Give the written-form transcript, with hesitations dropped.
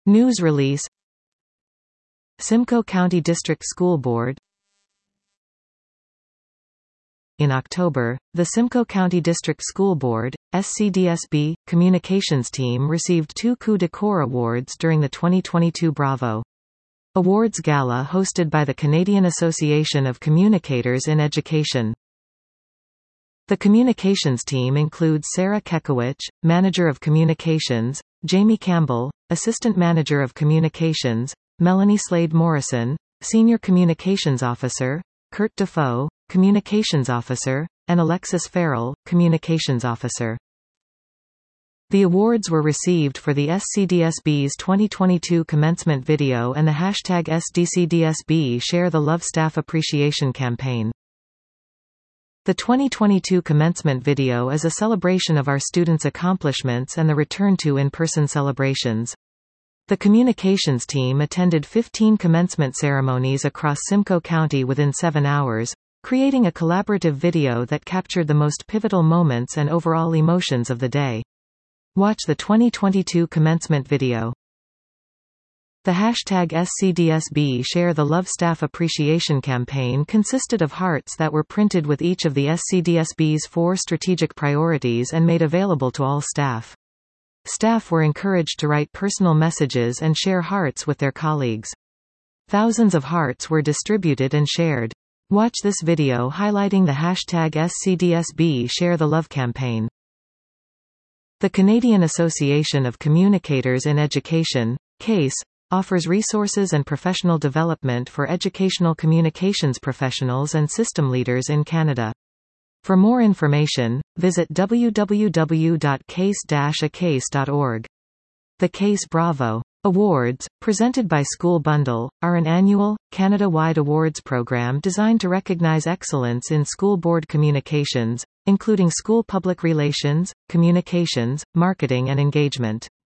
News release. Simcoe County District School Board. In October, the Simcoe County District School Board, SCDSB, communications team received 2 Coup de Coeur awards during the 2022 Bravo Awards Gala hosted by the Canadian Association of Communicators in Education. The communications team includes Sarah Kekowicz, Manager of Communications, Jamie Campbell, Assistant Manager of Communications, Melanie Slade Morrison, Senior Communications Officer, Kurt Defoe, Communications Officer, and Alexis Farrell, Communications Officer. The awards were received for the SCDSB's 2022 commencement video and the hashtag SDCDSB Share the Love Staff Appreciation campaign. The 2022 commencement video is a celebration of our students' accomplishments and the return to in-person celebrations. The communications team attended 15 commencement ceremonies across Simcoe County within 7 hours, creating a collaborative video that captured the most pivotal moments and overall emotions of the day. Watch the 2022 commencement video. The hashtag SCDSB Share the Love Staff Appreciation campaign consisted of hearts that were printed with each of the SCDSB's 4 strategic priorities and made available to all staff. Staff were encouraged to write personal messages and share hearts with their colleagues. Thousands of hearts were distributed and shared. Watch this video highlighting the hashtag SCDSB Share the Love campaign. The Canadian Association of Communicators in Education, CASE, offers resources and professional development for educational communications professionals and system leaders in Canada. For more information, visit www.case-acase.org. The CASE Bravo Awards, presented by School Bundle, are an annual, Canada-wide awards program designed to recognize excellence in school board communications, including school public relations, communications, marketing and engagement.